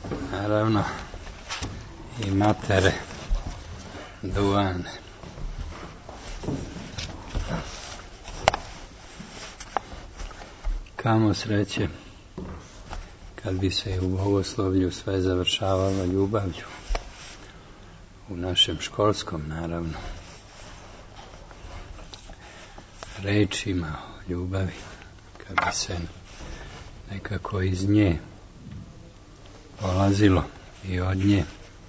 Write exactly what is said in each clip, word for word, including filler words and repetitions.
naravno i matere Duvane. Kamo sreće kad bi se u bogoslovlju sve završavalo ljubavlju, u našem školskom naravno, rečima o ljubavi, kad bi se nekako iz nje polazilo i od nje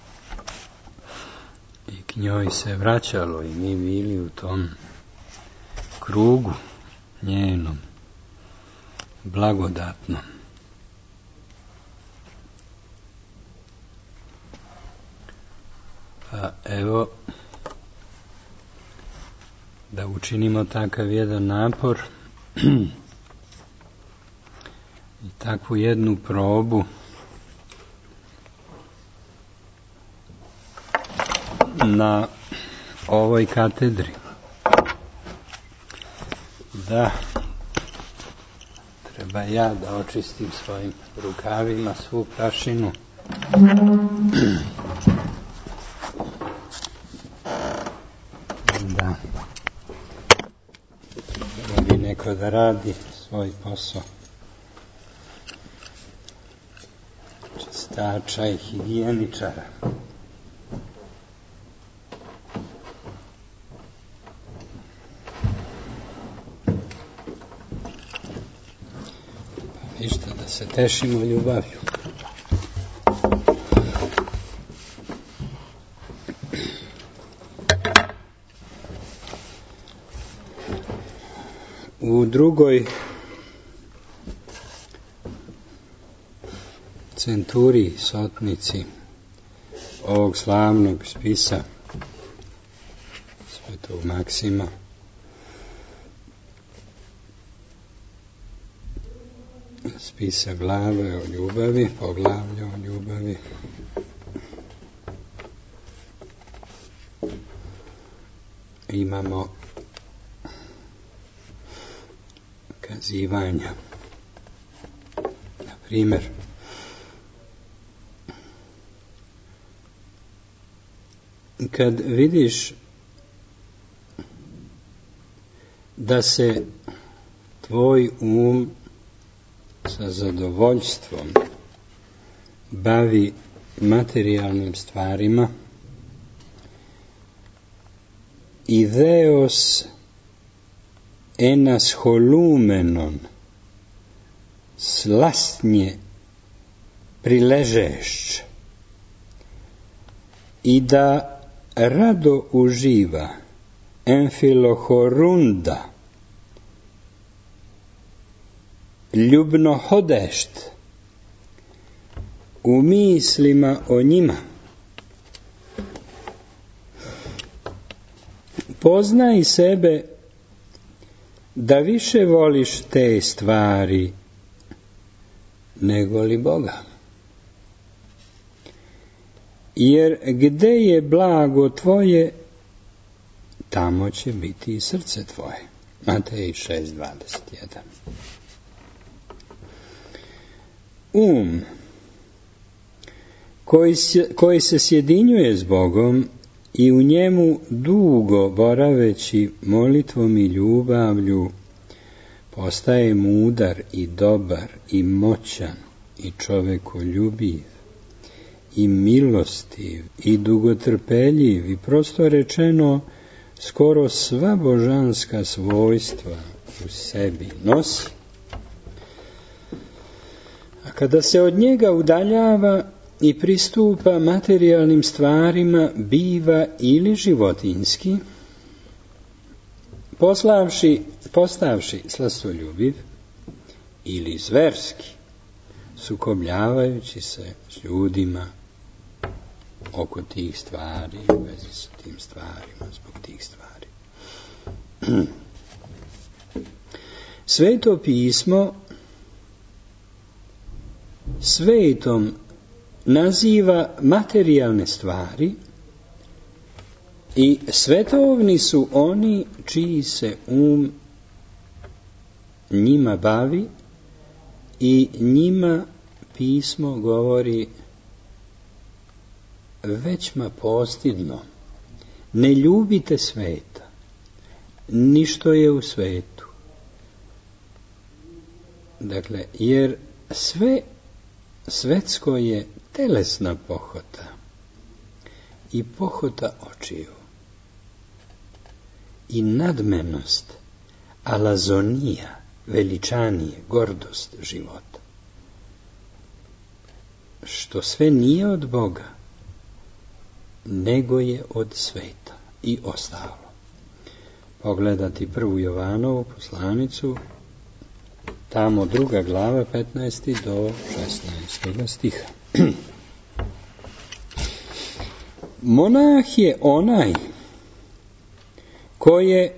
i k njoj se vraćalo i mi bili u tom krugu njenom blagodatnom. Pa evo da učinimo takav jedan napor i takvu jednu probu na ovoj katedri, da treba ja da očistim svojim rukavima svu prašinu da treba bi neko da radi svoj posao čistača i higijeničara. Ništa, da se tešimo ljubavlju. U drugoj centuriji, sotnici ovog slavnog spisa Svetog Maksima, spisa glave o ljubavi, poglavlja o ljubavi, imamo kazivanja. Na primjer, kad vidiš da se tvoj um sa zadovoljstvom bavi materijalnim stvarima, ideos enas holumenon, slastnje priležešć, i da rado uživa enfilohorunda, ljubno hodešt u mislima o njima, poznaj sebe da više voliš te stvari nego li Boga. Jer gde je blago tvoje, tamo će biti i srce tvoje. Matej šest dvadeset jedan. Um koji se, koji se sjedinjuje s Bogom i u njemu dugo boraveći molitvom i ljubavlju postaje mudar i dobar i moćan i čovekoljubiv i milostiv i dugotrpeljiv i prosto rečeno skoro sva božanska svojstva u sebi nosi. A kada se od njega udaljava i pristupa materijalnim stvarima, biva ili životinjski, poslavši, postavši slastoljubiv, ili zverski, sukobljavajući se s ljudima oko tih stvari, u vezi s tim stvarima, zbog tih stvari. Sveto pismo svetom naziva materijalne stvari i svetovni su oni čiji se um njima bavi i njima pismo govori većma postidno, ne ljubite sveta, ni što je u svetu. Dakle, jer sve svetsko je telesna pohota i pohota očiju i nadmenost, alazonija, veličanije, gordost života. Što sve nije od Boga, nego je od sveta i ostalo. Pogledati prvu Jovanovu poslanicu, tamo druga glava, petnaesti do šesnaestog stiha. Monah je onaj ko je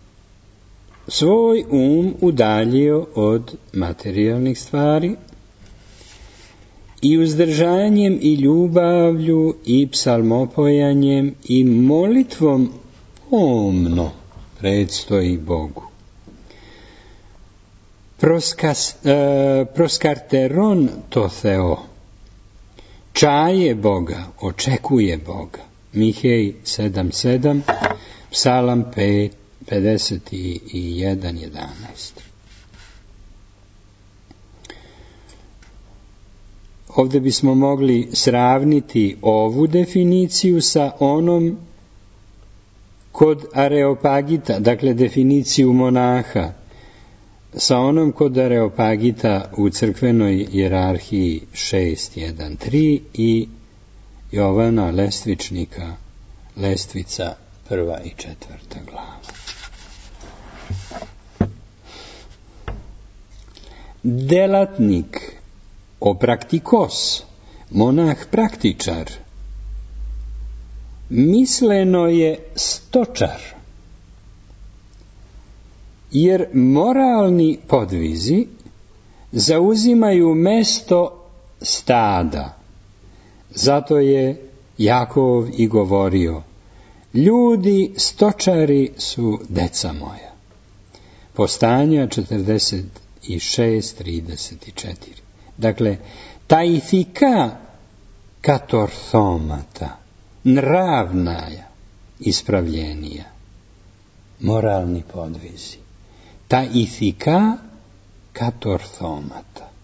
svoj um udaljio od materijalnih stvari i uzdržanjem i ljubavlju i psalmopojanjem i molitvom pomno predstoji Bogu. Proskas, e, proskarteron to theo, čaje Boga, očekuje Boga. Mihej sedam sedam, Psalam pet, pedeset jedan jedanaest. Ovdje bismo mogli sravniti ovu definiciju sa onom kod Areopagita, dakle definiciju monaha, sa onom kod Areopagita u crkvenoj hijerarhiji šest jedan tri i Jovana Lestvičnika, Lestvica prva i četvrta glava. Delatnik, opraktikos, monah praktičar, misleno je stočar, jer moralni podvizi zauzimaju mesto stada. Zato je Jakov i govorio: ljudi stočari su deca moja. Postanja četrdeset šest trideset četiri. Dakle, taifika katorthomata, nravnaja, ispravljenija, moralni podvizi. Taifika katorthomata.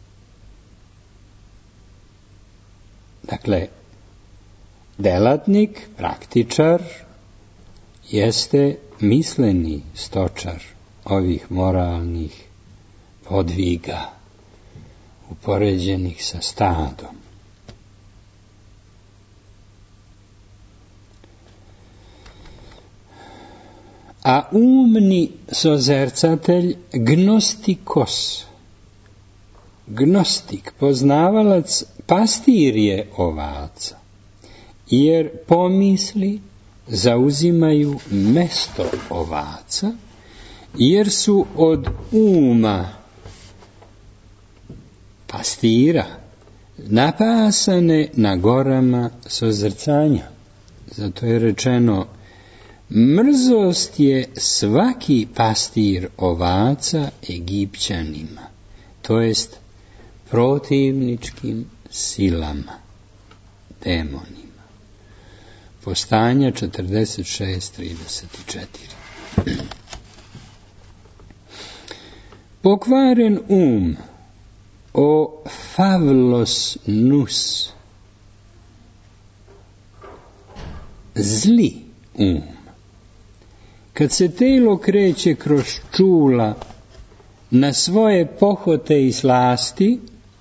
Dakle, delatnik, praktičar, jeste misleni stočar ovih moralnih podviga upoređenih sa stadom. A umni sozercatelj gnostikos, gnostik, poznavalac, pastir je ovaca, jer pomisli zauzimaju mesto ovaca, jer su od uma pastira napasane na gorama sozrcanja. Zato je rečeno: mrzost je svaki pastir ovaca Egipćanima, to jest protivničkim silama, demonima. Postanja četrdeset šest trideset četiri. Pokvaren um, o favlos nus, zli um, kad se telo kreće kroz čula na svoje pohote i slasti,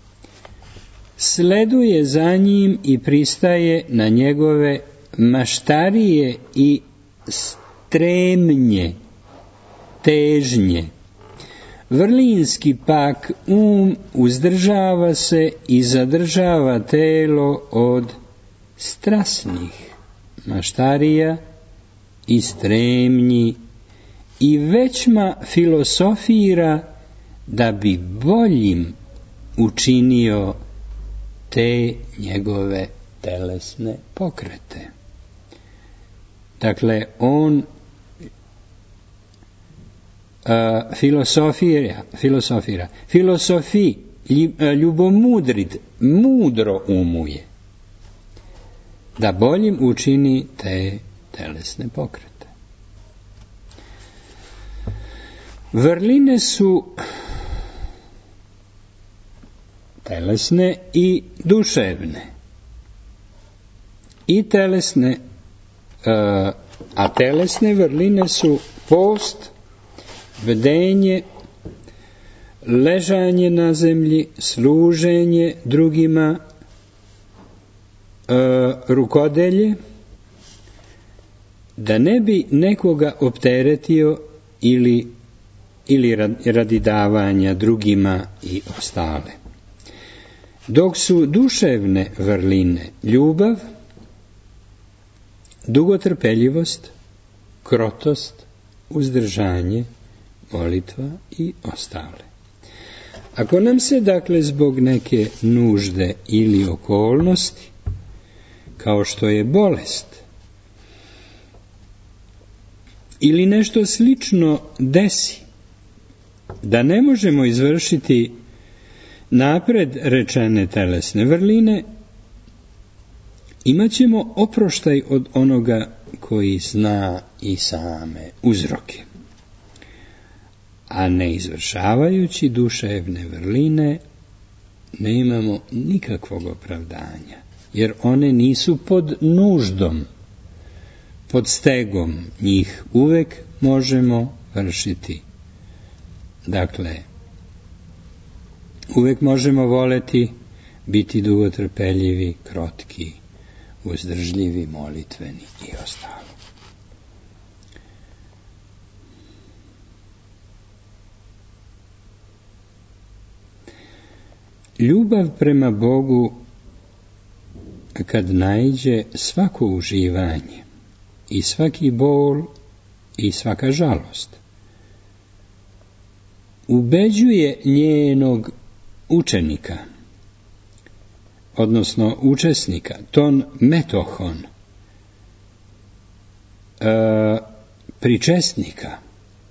sleduje za njim i pristaje na njegove maštarije i stremnje, težnje. Vrlinski pak um uzdržava se i zadržava telo od strasnih maštarija i stremnji i većma filosofira da bi boljim učinio te njegove telesne pokrete. Dakle, on Uh, filosofira, filosofira, filosofi, ljubomudrit, mudro umuje. da boljim učini te telesne pokrete. Vrline su telesne i duševne. I telesne, a telesne vrline su post, bdenje, ležanje na zemlji, služenje drugima, rukodelje, da ne bi nekoga opteretio ili, ili radi davanja drugima i ostale. Dok su duševne vrline ljubav, dugotrpeljivost, krotost, uzdržanje, molitva i ostale. Ako nam se dakle zbog neke nužde ili okolnosti, kao što je bolest, ili nešto slično desi, da ne možemo izvršiti napred rečene telesne vrline, imat ćemo oproštaj od onoga koji zna i same uzroke. A ne izvršavajući duševne vrline, ne imamo nikakvog opravdanja, jer one nisu pod nuždom, pod stegom, njih uvek možemo vršiti. Dakle, uvek možemo voleti, biti dugotrpeljivi, krotki, uzdržljivi, molitveni i ostalo. Ljubav prema Bogu kad naiđe svako uživanje i svaki bol i svaka žalost, ubeđuje njenog učenika, odnosno učesnika, ton metohon, e, pričesnika,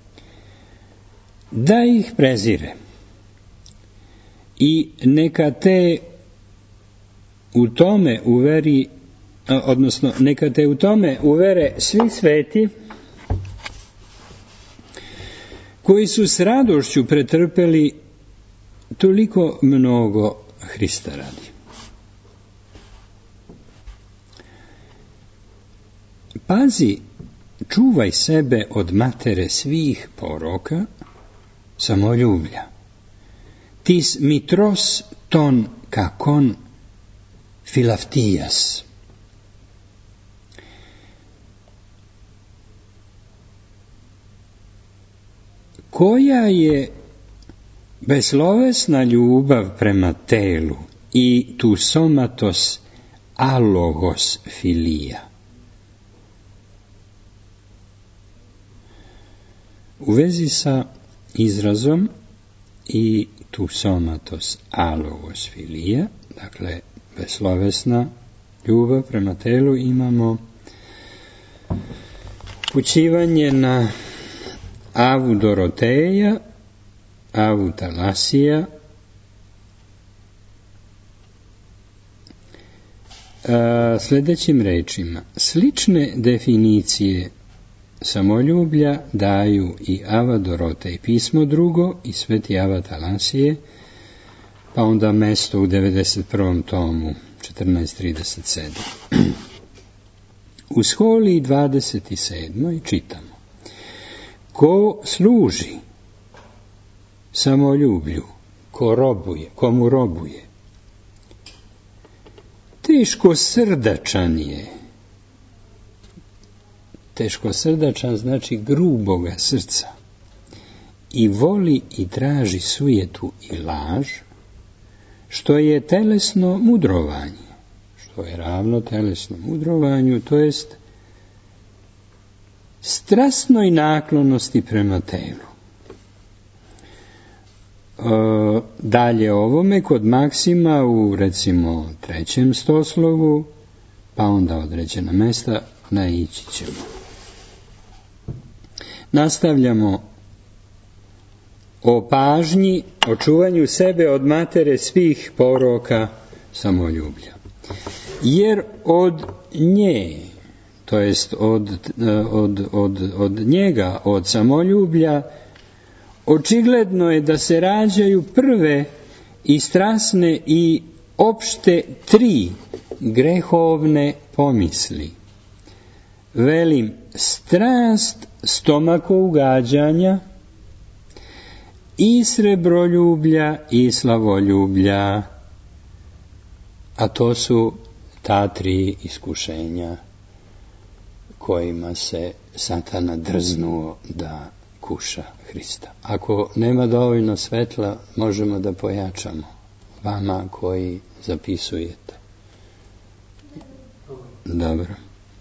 da ih prezire i neka te u tome uveri, odnosno neka te u tome uvere svi sveti koji su s radošću pretrpeli toliko mnogo Hrista radi. Pazi, čuvaj sebe od matere svih poroka, samoljublja. Tis mitros ton kakon filaftijas. Koja je beslovesna ljubav prema telu i tu somatos alogos filija. U vezi sa izrazom i tu somatos alogos filija, dakle beslovesna ljubav prema telu, imamo upućivanje na Avu Doroteja, Avu Talasija, a, sljedećim rečima. Slične definicije samoljublja daju i Ava Dorotej pismo drugo i Sveti Ava Talasije, pa onda mesto u devedeset prvom tomu, četrnaest trideset sedam. U Scholi dvadeset sedmoj čitamo: ko služi samoljublju, ko robuje, komu robuje, teško srdačan je. Teško srdačan znači gruboga srca i voli i traži sujetu i laž, što je telesno mudrovanje, što je ravno telesnom mudrovanju, to jest strasnoj naklonosti prema telu. E, dalje ovome, kod Maksima u recimo trećem stoslovu, pa onda određena mesta, naići ćemo. Nastavljamo o pažnji, o čuvanju sebe od matere svih poroka samoljublja. jer od nje, to jest od, od, od, od njega, od samoljublja, očigledno je da se rađaju prve i strasne i opšte tri grehovne pomisli. Velim, strast stomakougađanja i srebroljublja i slavoljublja, a to su ta tri iskušenja kojima se Satana drznuo da kuša Hrista. Ako nema dovoljno svetla, možemo da pojačamo vama koji zapisujete. Dobro.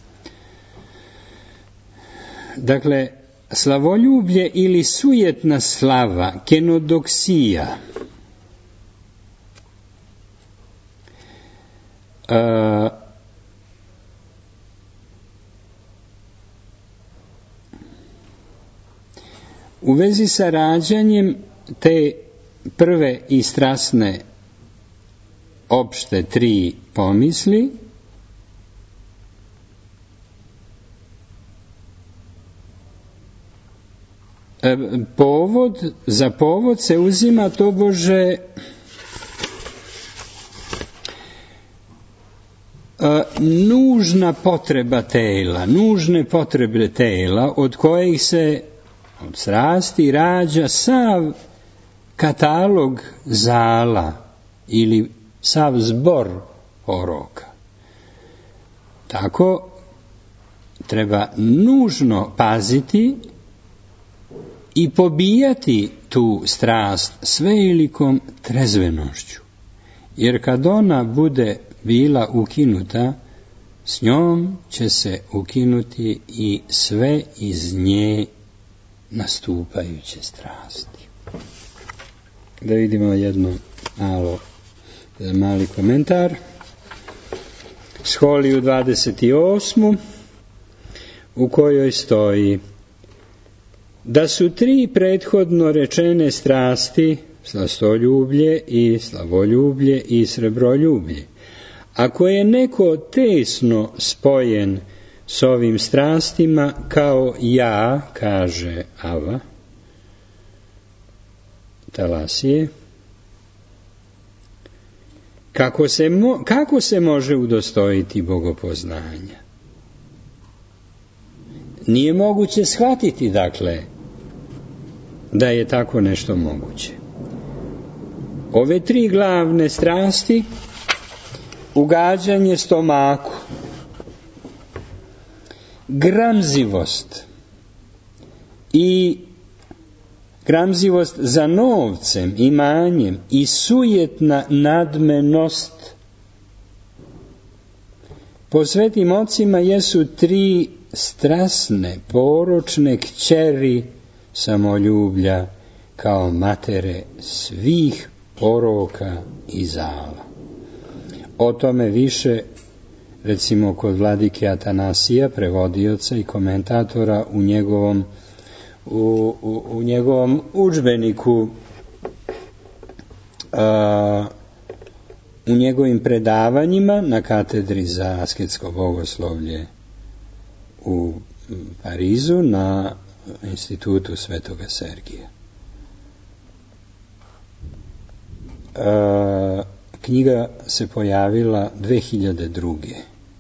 Dakle, slavoljublje ili sujetna slava, kenodoksija, uh, u vezi sa rađanjem te prve i strasne opšte tri pomisli, povod, za povod se uzima tobože nužna potreba tela, nužne potrebe tela od kojih se od strasti rađa sav katalog zala ili sav zbor poroka. Tako treba nužno paziti i pobijati tu strast svevelikom trezvenošću, jer kad ona bude bila ukinuta, s njom će se ukinuti i sve iz nje nastupajuće strasti. Da vidimo jedno malo, mali komentar. Scholiju dvadeset osmu u kojoj stoji da su tri prethodno rečene strasti, slastoljublje i slavoljublje i srebroljublje, ako je neko tesno spojen s ovim strastima kao ja, kaže Ava, Talasije, kako se, mo, kako se može udostojiti bogopoznanja? Nije moguće shvatiti, dakle, da je tako nešto moguće. Ove tri glavne strasti, ugađanje stomaku, gramzivost i gramzivost za novcem, imanjem i sujetna nadmenost, po svetim ocima jesu tri strasne, poročne kćeri samoljublja kao matere svih poroka i zala. O tome više, recimo, kod vladike Atanasija, prevodioca i komentatora u njegovom, u, u, u njegovom udžbeniku, a, u njegovim predavanjima na katedri za asketsko bogoslovlje u Parizu na institutu Svetoga Sergija. E, knjiga se pojavila dve hiljade druge.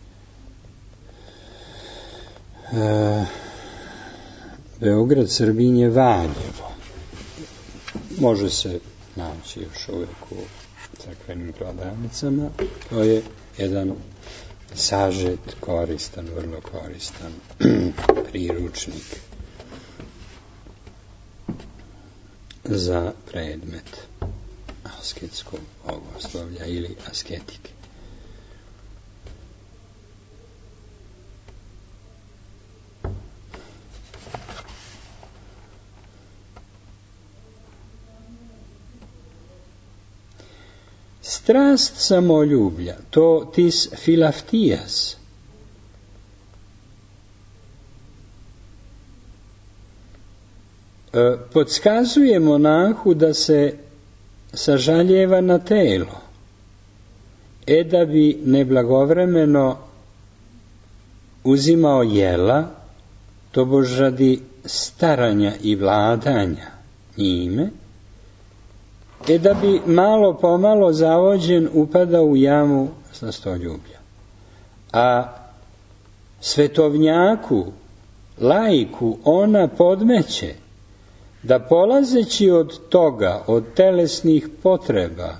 E, Beograd, Srbinje, Valjevo. Može se naći još uvijek u crkvenim prodavnicama. To je jedan sažet, koristan, vrlo koristan priručnik za predmet asketskog bogoslovlja ili asketike. Strast samoljublja, to tis filaftijas, e, podskazuje monahu da se sažaljeva na telo. e da bi neblagovremeno uzimao jela, tobož radi staranja i vladanja njime, e da bi malo pomalo zavođen upadao u jamu slastoljublja. A svetovnjaku, laiku, ona podmeće da polazeći od toga, od telesnih potreba,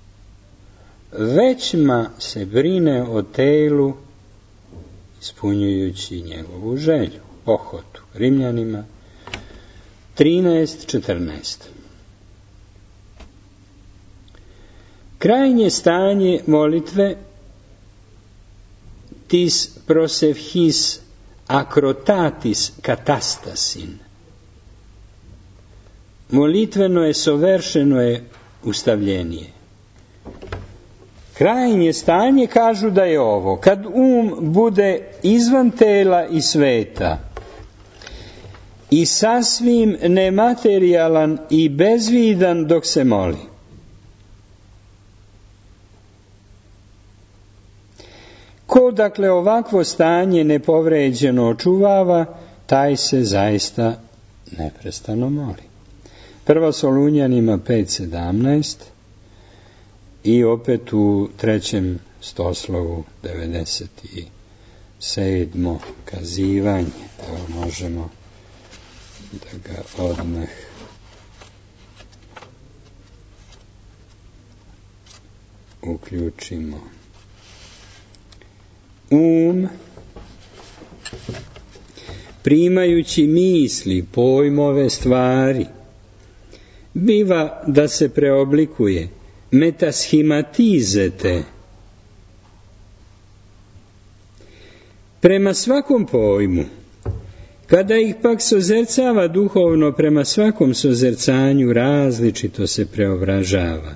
većma se brine o telu, ispunjujući njegovu želju, pohotu. Rimljanima trinaest četrnaest. Krajnje stanje molitve tis prosevhis akrotatis katastasin. Molitveno je, sovršeno je ustavljenije. Krajnje stanje kažu da je ovo, kad um bude izvan tela i sveta i sasvim nematerijalan i bezvidan dok se moli. Ko dakle ovakvo stanje nepovređeno očuvava, taj se zaista neprestano moli. Prvo Solunjanima pet sedamnaest i opet u trećem stoslovu devedeset sedmo kazivanje. Evo možemo da ga odmah uključimo. Um, primajući misli, pojmove, stvari, biva da se preoblikuje, metashimatizete. Prema svakom pojmu, kada ih pak sozercava duhovno, prema svakom sozercanju različito se preobražava.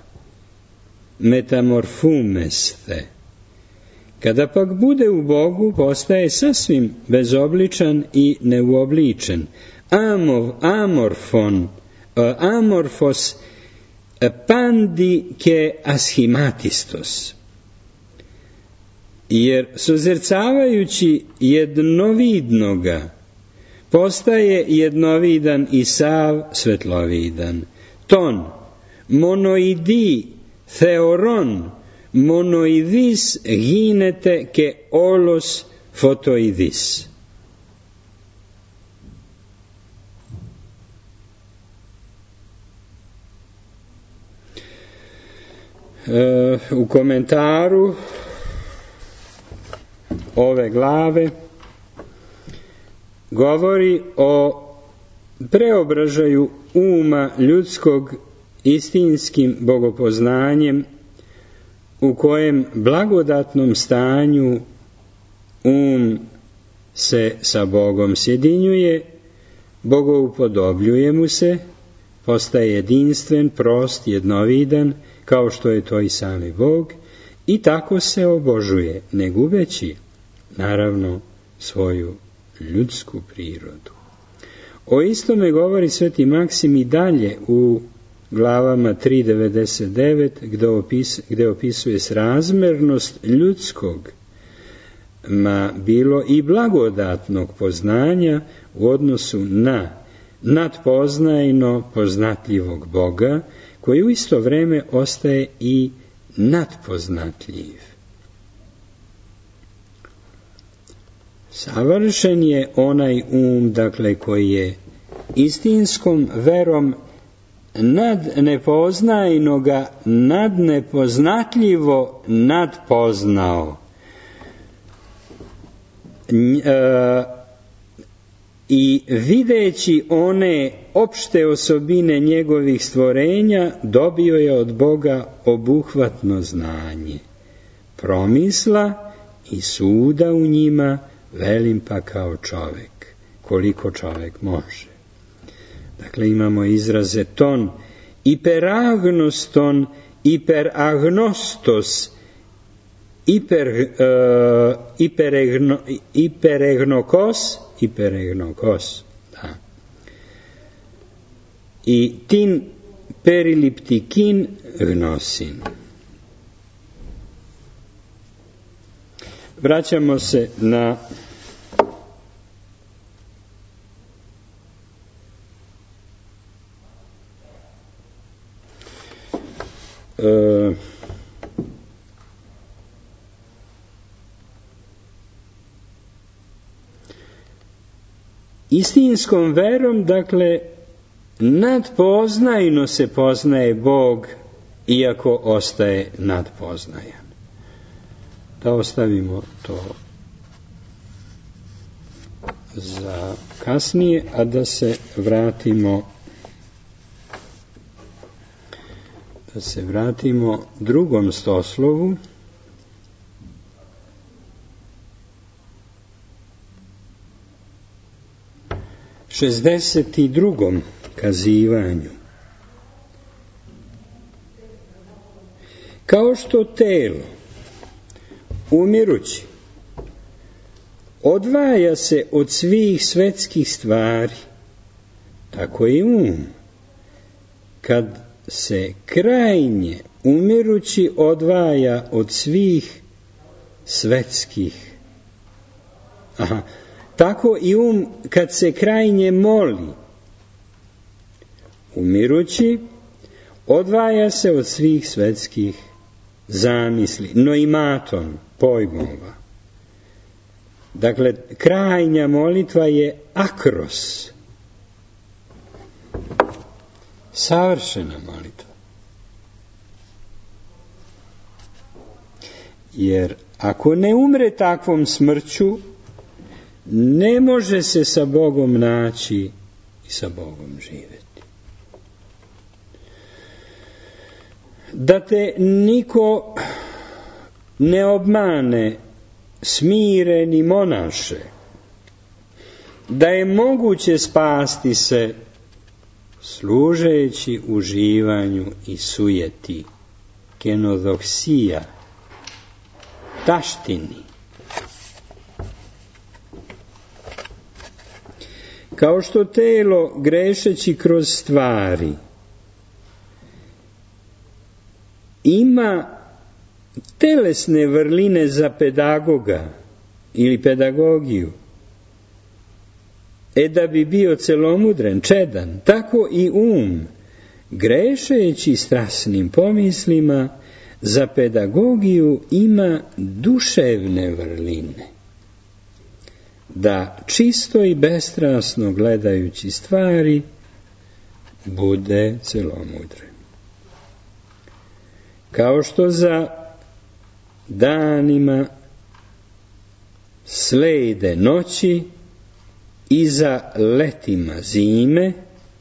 Metamorfumeste. Kada pak bude u Bogu, postaje sasvim bezobličan i neuobličen. Amor, amorfon, amorfos pandi ke ashimatistos. Jer sozercavajući jednovidnoga, postaje jednovidan i sav svetlovidan. Ton, monoidi, theoron, monoidis ginete ke olos fotoidis. E, u komentaru ove glave govori o preobražaju uma ljudskog istinskim bogopoznanjem, u kojem blagodatnom stanju um se sa Bogom sjedinjuje, bogoupodobljuje mu se, postaje jedinstven, prost, jednovidan, kao što je to i sami Bog, i tako se obožuje, ne gubeći, naravno, svoju ljudsku prirodu. O istome govori sveti Maksim i dalje u glavama tri devedeset devet, gde, opis, gde opisuje srazmernost ljudskog, ma bilo i blagodatnog poznanja u odnosu na nadpoznajno poznatljivog Boga, koji u isto vreme ostaje i nadpoznatljiv. Savršen je onaj um, dakle, koji je istinskom verom nad nepoznajnoga, nad nepoznatljivo nadpoznao. E, I videći one opšte osobine njegovih stvorenja, dobio je od Boga obuhvatno znanje, promisla i suda u njima, velim pa kao čovek, koliko čovek može. Dakle, imamo izraze ton, hiperagnoston, hiperagnostos, hiper, uh, hiperegno, hiperegnokos, hiperegnokos, da. I tin periliptikin gnosin. vraćamo se na e, istinskom verom, dakle, nadpoznajno se poznaje Bog, iako ostaje nadpoznajan. Da ostavimo to za kasnije, a da se vratimo da se vratimo drugom stoslovu, šezdeset drugom kazivanju. Kao što telo, umirući, odvaja se od svih svetskih stvari, tako i um, kad se krajnje umirući odvaja od svih svetskih. Aha, tako i um kad se krajnje moli, umirući, odvaja se od svih svetskih zamisli, noimaton, pojmova. Dakle, krajnja molitva je akros, savršena molitva. Jer ako ne umre takvom smrću, ne može se sa Bogom naći i sa Bogom živjeti. Da te niko ne obmane, smireni monaše, da je moguće spasti se služeći uživanju i sujeti, kenodoksija, taštini. Kao što telo, grešeći kroz stvari, ima telesne vrline za pedagoga ili pedagogiju, e da bi bio celomudren, čedan, tako i um, grešeći strasnim pomislima, za pedagogiju ima duševne vrline, da čisto i bestrasno gledajući stvari bude celomudren. Kao što za danima slede noći i za letima zime,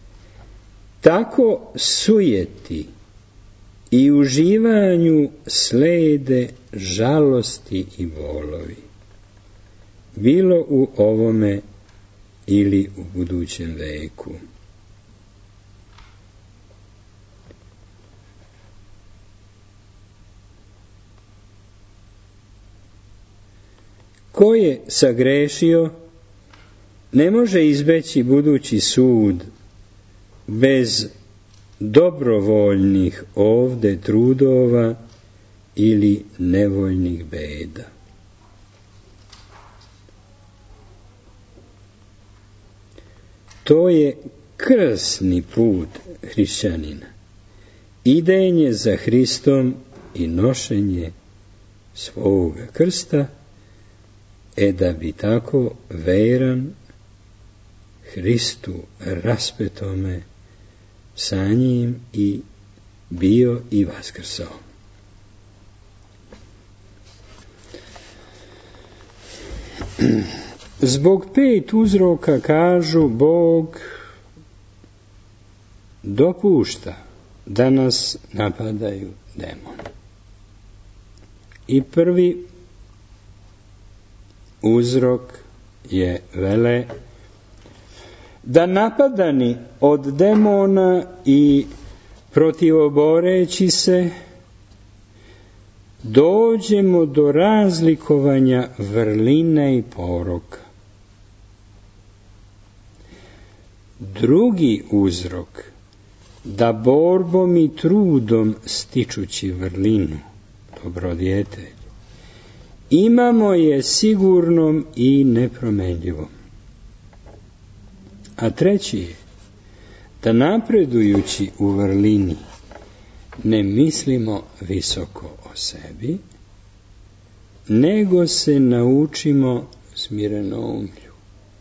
tako sujeti i uživanju slede žalosti i bolovi, bilo u ovome ili u budućem veku. Ko je sagrešio, ne može izbeći budući sud bez dobrovoljnih ovde trudova ili nevoljnih beda. To je krsni put hrišćanina, idenje za Hristom i nošenje svoga krsta, e da bi tako veran Hristu raspetome sa njim i bio i vaskrsao. Zbog pet uzroka, kažu, Bog dopušta da nas napadaju demoni. I prvi uzrok je, vele, da napadani od demona i protivoboreći se dođemo do razlikovanja vrline i poroka. Drugi uzrok, da borbom i trudom stičući vrlinu, dobrodjetelj, imamo je sigurnom i nepromenljivom. A treći je da napredujući u vrlini ne mislimo visoko o sebi, nego se naučimo smirenoumlju.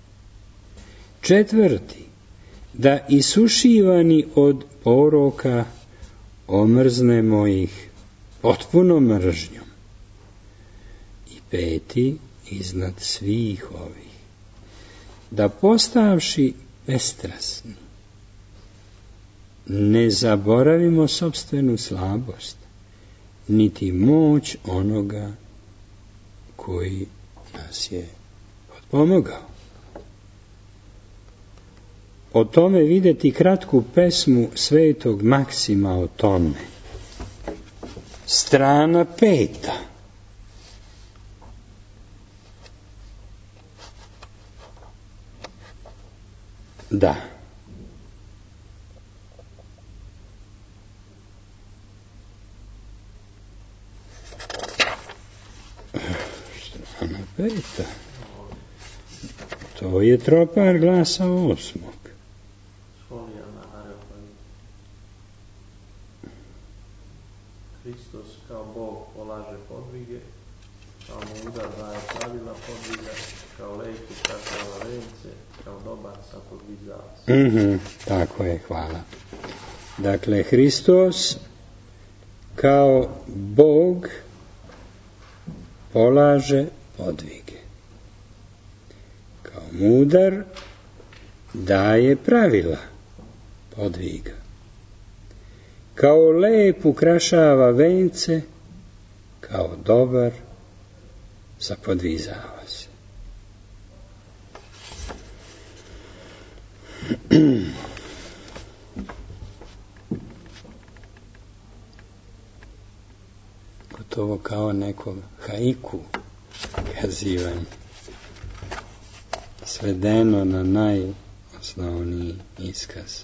Četvrti, da isušivani od poroka omrznemo ih potpuno mržnjom. I peti, iznad svih ovih, da postavši bestrasni, ne zaboravimo sopstvenu slabost, niti moć onoga koji nas je potpomogao. O tome vidjeti kratku pesmu svetog Maksima o tome. Strana peta. Da. Strana peta. To je tropar glasa osmog. Hristos kao Bog polaže podvige, kao mudar daje pravila podviga, kao lek ukrašava vence, kao dobar sapodvizava se. Mm-hmm, tako je, hvala. Dakle, Hristos kao Bog polaže podvige. Kao mudar daje pravila podviga. Kao lep ukrašava vence, kao dobar zapodvizava se. Gotovo kao nekog haiku kazivanja, svedeno na najosnovniji iskaz.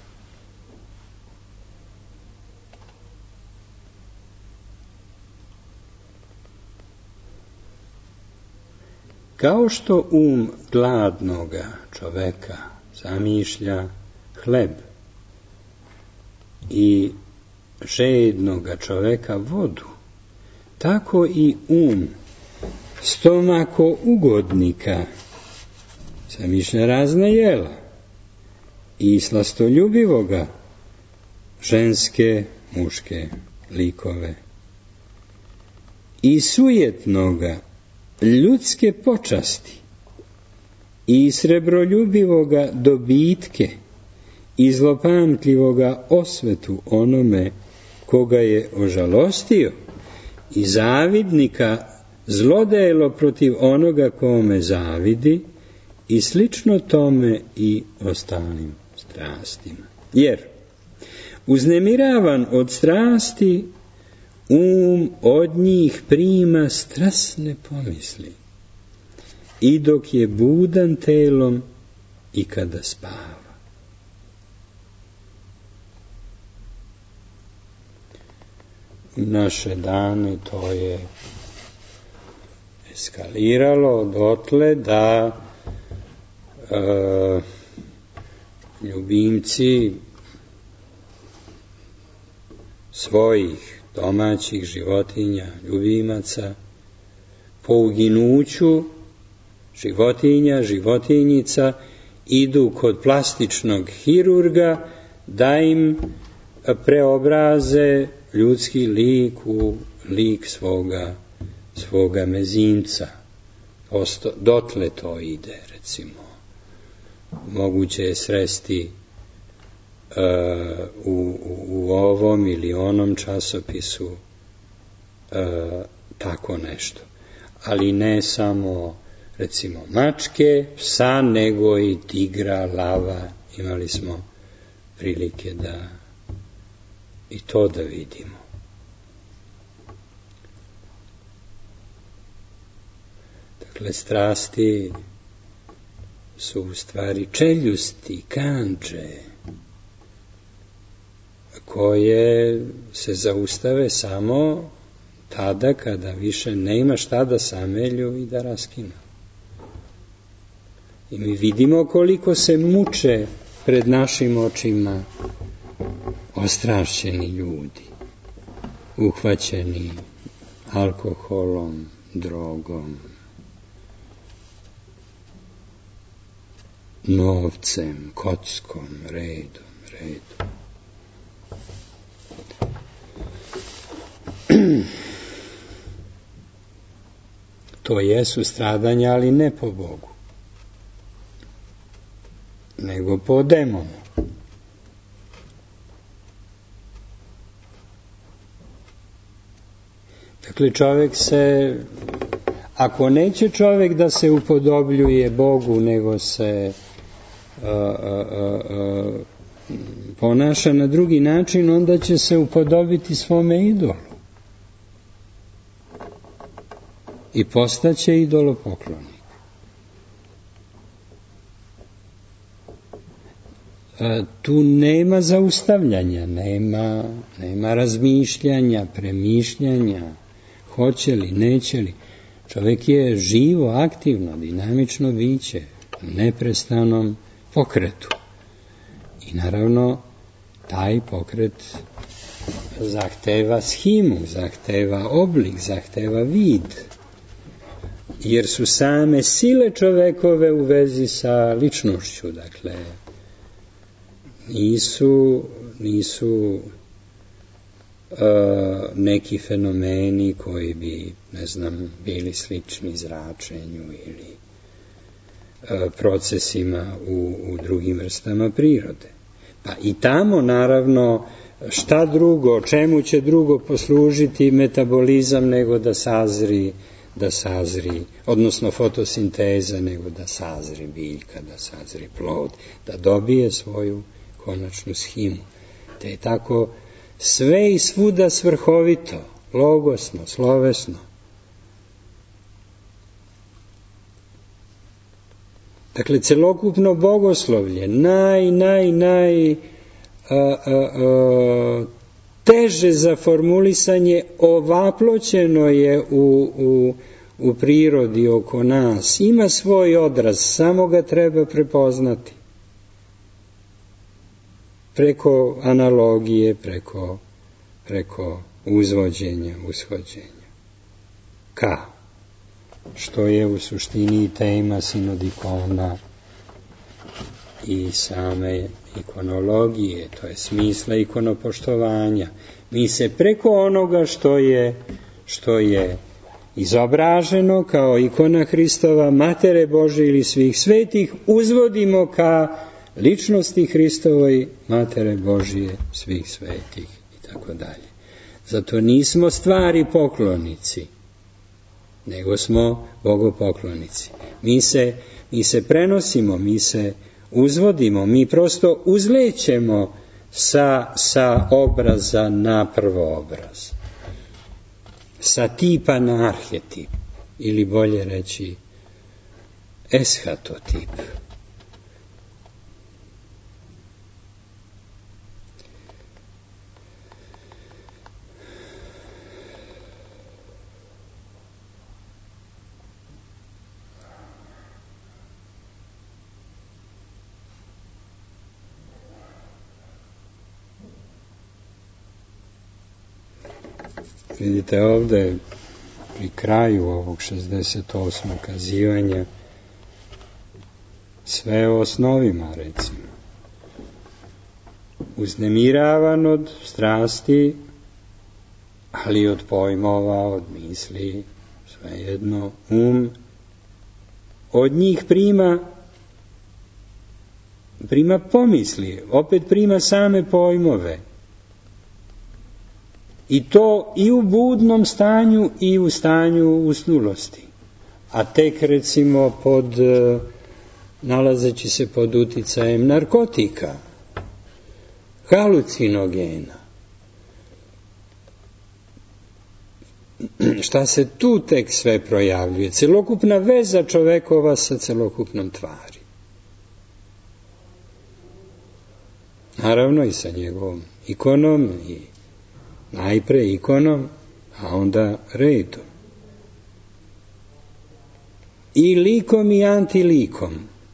Kao što um gladnoga čoveka zamišlja hleb i žednoga čoveka vodu, tako i um stomako ugodnika zamišlja razna jela i slastoljubivoga ženske, muške likove i sujetnoga ljudske počasti i srebroljubivoga dobitke i zlopamtljivoga osvetu onome koga je ožalostio i zavidnika zlodelo protiv onoga kome zavidi i slično tome i ostalim strastima. Jer uznemiravan od strasti um od njih prima strasne pomisli i dok je budan telom i kada spava. U naše dane to je eskaliralo dotle da e, ljubimci svojih domaćih životinja, ljubimaca, po uginuću životinja, životinjica, idu kod plastičnog hirurga da im preobraze ljudski lik u lik svoga, svoga mezinca. Posto, dotle to ide, recimo. Moguće je sresti Uh, u, u, u ovom ili onom časopisu uh, tako nešto. Ali ne samo, recimo, mačke, psa, nego i tigra, lava. Imali smo prilike da i to da vidimo. Dakle, strasti su u stvari čeljusti, kandže, koje se zaustave samo tada kada više nema šta da samelju i da raskinu. I mi vidimo koliko se muče pred našim očima ostrašćeni ljudi, uhvaćeni alkoholom, drogom, novcem, kockom, redom, redom. To jesu stradanja, ali ne po Bogu, nego po demonu. Dakle, čovjek se, ako neće čovjek da se upodobljuje Bogu, nego se a, a, a, a, ponaša na drugi način, onda će se upodobiti svome idolu. I postaće idolopoklonik. A, tu nema zaustavljanja, nema, nema razmišljanja, premišljanja, hoće li, neće li. Čovjek je živo, aktivno, dinamično biće, u neprestanom pokretu. I naravno, taj pokret zahteva shimu, zahteva oblik, zahteva vid. Jer su same sile čovekove u vezi sa ličnošću, dakle, nisu, nisu uh, neki fenomeni koji bi, ne znam, bili slični zračenju ili uh, procesima u, u drugim vrstama prirode. Pa i tamo, naravno, šta drugo, čemu će drugo poslužiti metabolizam nego da sazri da sazri, odnosno fotosinteza, nego da sazri biljka, da sazri plod, da dobije svoju konačnu shimu. Te je tako sve i svuda svrhovito, logosno, slovesno. Dakle, celokupno bogoslovlje, naj, naj, naj a, a, a, teže za formulisanje ovaploćeno je u, u, u prirodi oko nas. Ima svoj odraz, samo ga treba prepoznati. Preko analogije, preko, preko uzvođenja, ushođenja. Ka? Što je u suštini i tema sinodikona i same ikonologije, to je smisla ikonopoštovanja. Mi se preko onoga što je, što je izobraženo kao ikona Hristova, Matere Božje ili svih svetih, uzvodimo ka ličnosti Hristovoj, Matere Božje, svih svetih i tako dalje. Zato nismo stvari poklonici, nego smo bogopoklonici. Mi se, mi se prenosimo, mi se uzvodimo, mi prosto uzlećemo sa, sa obraza na prvoobraz, sa tipa na arhetip, ili bolje reći eshatotip. Vidite ovdje pri kraju ovog šezdeset osmog kazivanja sve o osnovima, recimo. Uznemiravan od strasti, ali od pojmova, od misli, svejedno, um, od njih prima prima pomisli, opet prima same pojmove. I to i u budnom stanju i u stanju usnulosti. A tek recimo pod, nalazeći se pod uticajem narkotika, halucinogena. Šta se tu tek sve projavljuje? Celokupna veza čovekova sa celokupnom tvari. Naravno i sa njegovom ikonom i najpre ikonom, a onda redom. I likom i antilikom.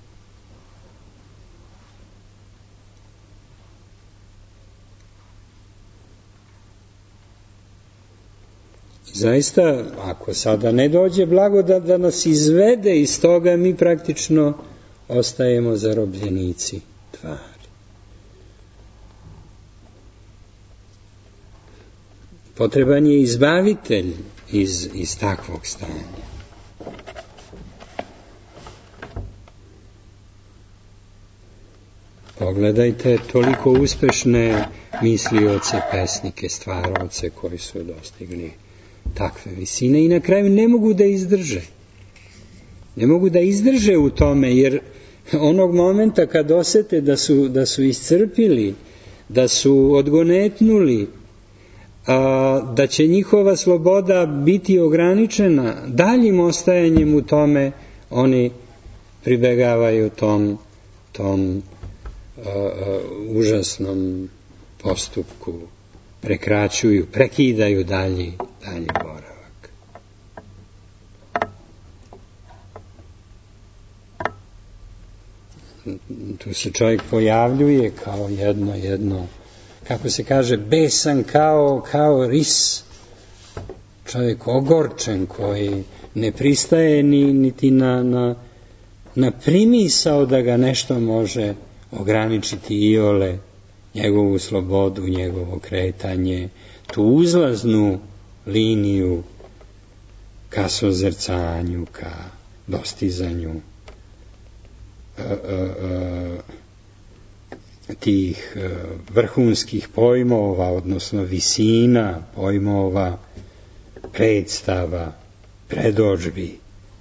Zaista, ako sada ne dođe blagodat da nas izvede iz toga, mi praktično ostajemo zarobljenici tvari. Potreban je izbavitelj iz, iz takvog stanja. Pogledajte toliko uspešne mislioce, pesnike, stvaraoce koji su dostigli takve visine i na kraju ne mogu da izdrže. Ne mogu da izdrže u tome, jer onog momenta kad osete da su, da su iscrpili, da su odgonetnuli, a, da će njihova sloboda biti ograničena, daljim ostajanjem u tome oni pribegavaju tom, tom a, a, užasnom postupku, prekraćuju, prekidaju dalji, dalji boravak. Tu se čovjek pojavljuje kao jedno, jedno, kako se kaže, besan kao, kao ris. Čovjek ogorčen koji ne pristaje ni, niti na, na, na primisao da ga nešto može ograničiti iole, njegovu slobodu, njegovo kretanje, tu uzlaznu liniju ka sozrcanju, ka dostizanju e, e, e, tih e, vrhunskih pojmova, odnosno visina pojmova, predstava, predodžbi.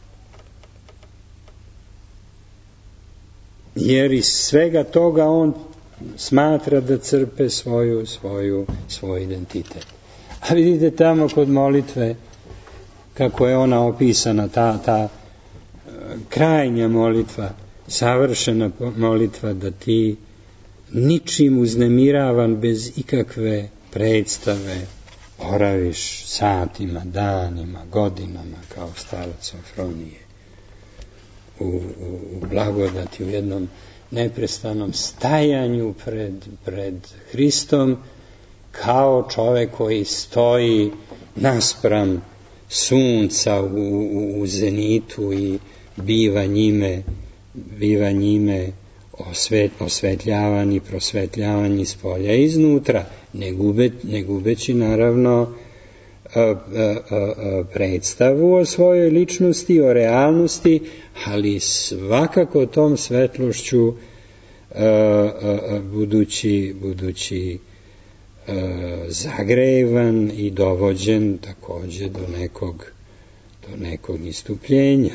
Jer iz svega toga on smatra da crpe svoju, svoju, svoj identitet. A vidite tamo kod molitve kako je ona opisana, ta, ta krajnja molitva, savršena molitva, da ti ničim uznemiravan, bez ikakve predstave boraviš satima, danima, godinama kao starac Sofronije u, u, u blagodati, u jednom neprestanom stajanju pred, pred Hristom, kao čovek koji stoji naspram sunca u, u, u zenitu i biva njime, biva njime osvet, osvetljavan i prosvetljavan iz polja i iznutra, ne, gube, ne gubeći naravno a, a, a, predstavu o svojoj ličnosti, o realnosti, ali svakako tom svetlošću a, a, budući, budući a, zagrevan i dovođen takođe do nekog, do nekog istupljenja.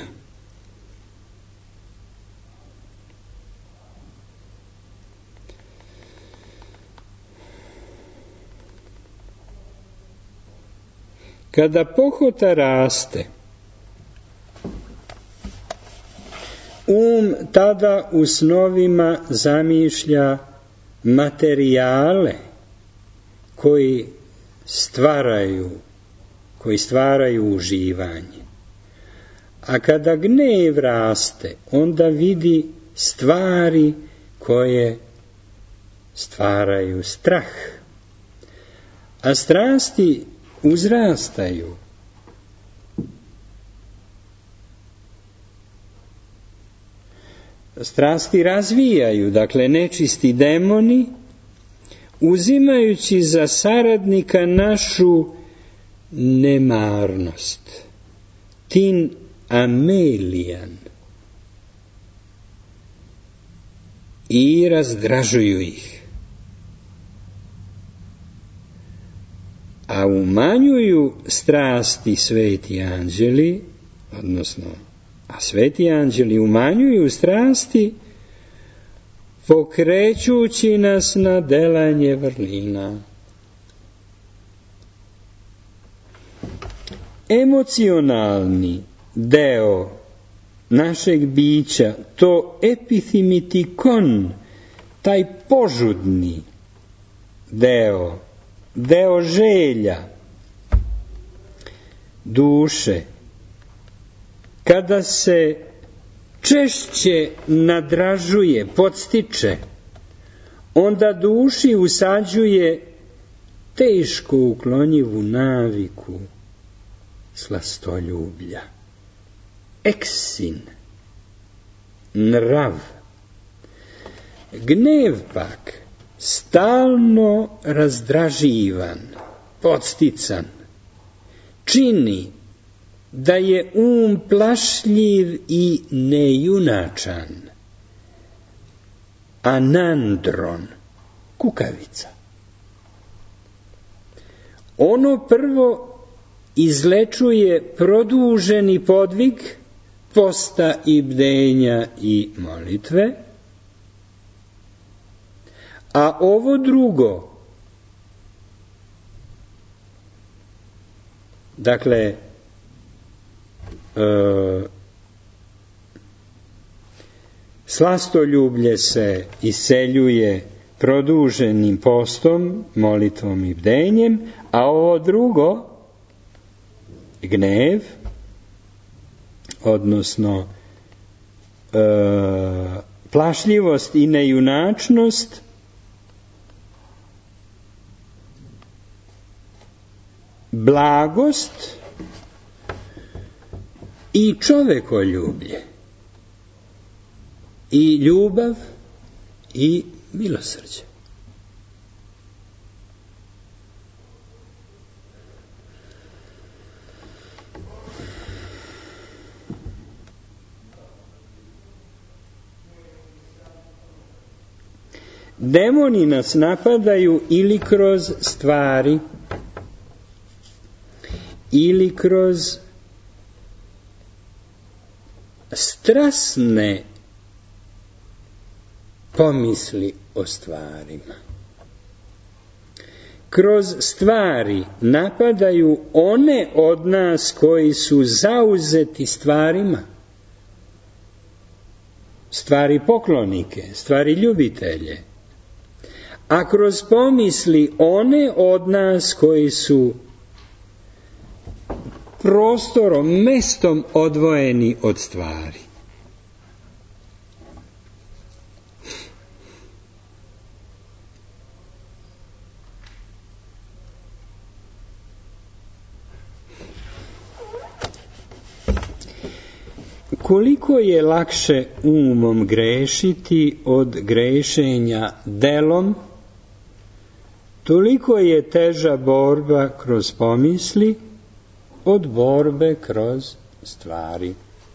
Kada pohota raste, um tada u snovima zamišlja materijale koji stvaraju, koji stvaraju uživanje. A kada gnev raste, onda vidi stvari koje stvaraju strah. A strasti uzrastaju. Strasti razvijaju, dakle nečisti demoni, uzimajući za saradnika našu nemarnost. Tin amelijan. I razdražuju ih. A umanjuju strasti sveti anđeli, odnosno, a sveti anđeli umanjuju strasti pokrećući nas na delanje vrlina. Emocionalni deo našeg bića, to epithimitikon, taj požudni deo, deo želja, duše, kada se češće nadražuje, podstiče, onda duši usađuje teško uklonjivu naviku slastoljublja. Eksin, nrav. Gnev pak, stalno razdraživan, podstican, čini da je um plašljiv i nejunačan. Anandron, kukavica. Ono prvo izlečuje produženi podvig posta i bdenja i molitve, a ovo drugo, dakle, e, slastoljublje se iseljuje produženim postom, molitvom i bdenjem, a ovo drugo, gnev, odnosno e, plašljivost i nejunačnost, blagost i čovekoljublje, i ljubav i milosrđe. Demoni nas napadaju ili kroz stvari, ili kroz strasne pomisli o stvarima. Kroz stvari napadaju one od nas koji su zauzeti stvarima, stvari poklonike, stvari ljubitelje, a kroz pomisli one od nas koji su prostorom, mestom odvojeni od stvari. Koliko je lakše umom grešiti od grešenja delom, toliko je teža borba kroz pomisli od borbe kroz stvari.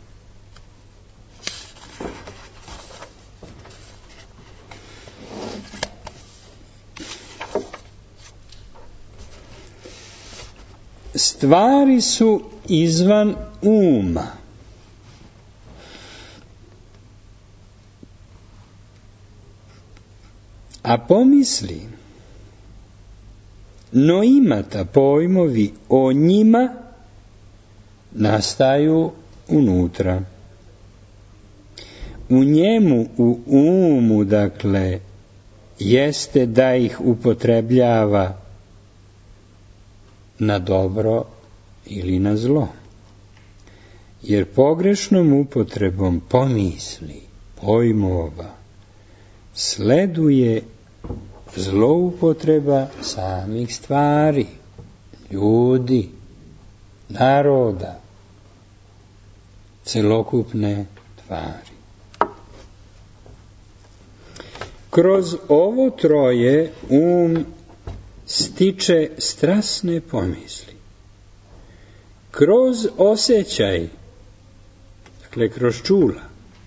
Stvari su izvan uma. A pomisli, no imata pojmovi o njima nastaju unutra. U njemu, u umu, dakle, jeste da ih upotrebljava na dobro ili na zlo. Jer pogrešnom upotrebom pomisli, pojmova, sleduje zloupotreba samih stvari, ljudi, naroda, celokupne tvari. Kroz ovo troje um stiče strasne pomisli. Kroz osjećaj, dakle kroz čula,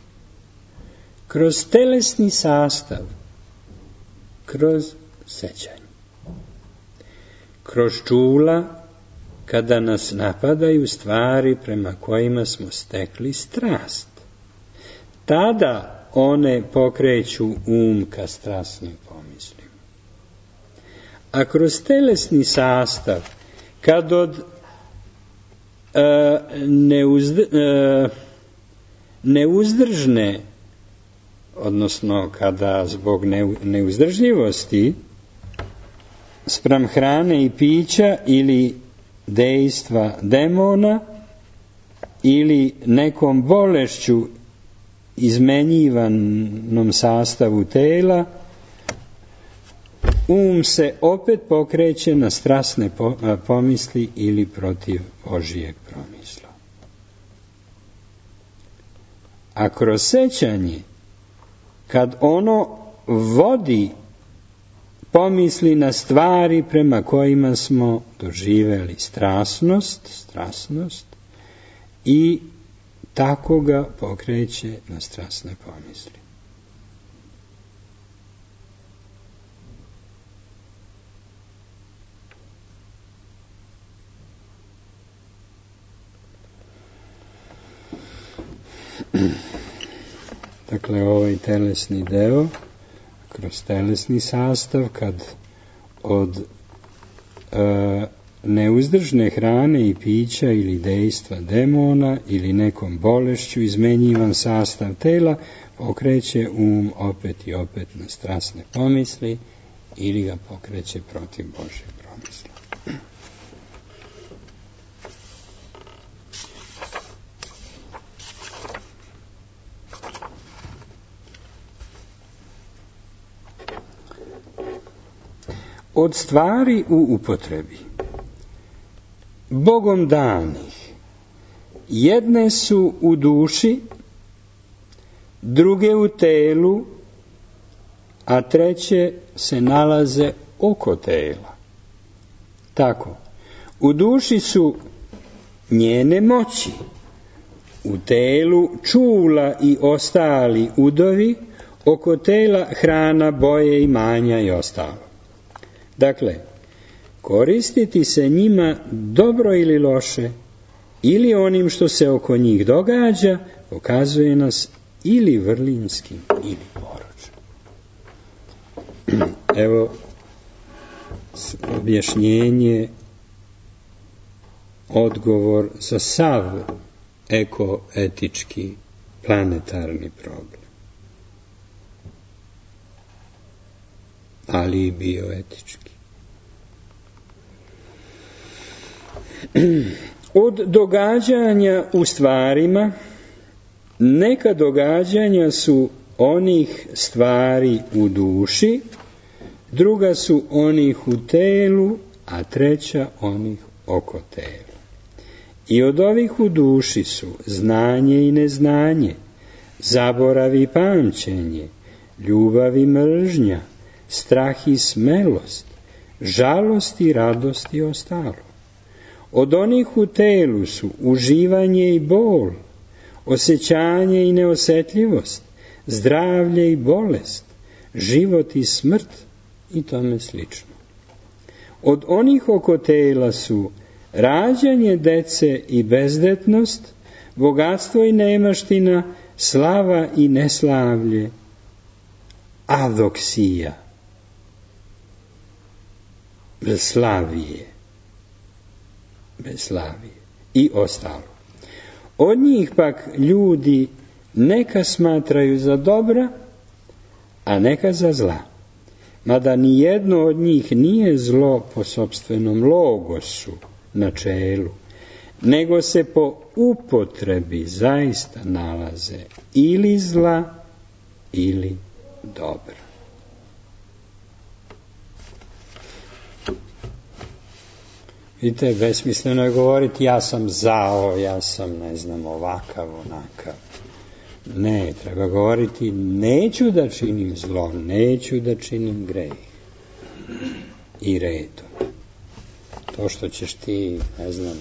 kroz telesni sastav, kroz sećanje. Kroz čula, kada nas napadaju stvari prema kojima smo stekli strast. Tada one pokreću um ka strasnim pomislima. A kroz telesni sastav, kad od e, neuzdr, e, neuzdržne, odnosno kada zbog neuzdržljivosti spram hrane i pića ili dejstva demona ili nekom bolešću izmenjivanom sastavu tela, um se opet pokreće na strasne pomisli ili protiv Božijeg promisla. A kroz sećanje, kad ono vodi pomisli na stvari prema kojima smo doživeli strasnost, strasnost i tako ga pokreće na strasne pomisli. Dakle, ovaj telesni deo, kroz telesni sastav, kad od e, neuzdržne hrane i pića ili dejstva demona ili nekom bolešću izmenjivan sastav tela, pokreće um opet i opet na strasne pomisli ili ga pokreće protiv Božje promisla. Od stvari u upotrebi, Bogom danih, jedne su u duši, druge u telu, a treće se nalaze oko tela. Tako, u duši su njene moći, u telu čula i ostali udovi, oko tela hrana, boje, imanja i ostalo. Dakle, koristiti se njima dobro ili loše, ili onim što se oko njih događa, pokazuje nas ili vrlinskim ili poročnim. Evo objašnjenje, odgovor za sav ekoetički planetarni problem, ali i bioetički. Od događanja u stvarima, neka događanja su onih stvari u duši, druga su onih u telu, a treća onih oko tela. I od ovih u duši su znanje i neznanje, zaborav i pamćenje, ljubav i mržnja, strah i smelost, žalost i radost i ostalo. Od onih u telu su uživanje i bol, osjećanje i neosjetljivost, zdravlje i bolest, život i smrt i tome slično. Od onih oko tela su rađanje dece i bezdetnost, bogatstvo i nemaština, slava i neslavlje, adoksija, bezslavije, bezslavije i ostalo. Od njih pak ljudi neka smatraju za dobra, a neka za zla. Mada ni jedno od njih nije zlo po sopstvenom logosu, načelu, nego se po upotrebi zaista nalaze ili zla ili dobra. Vidite, besmisleno je govoriti ja sam zao, ja sam, ne znam, ovakav, onakav. Ne, treba govoriti neću da činim zlo, neću da činim greh. I redom. To što ćeš ti, ne znam,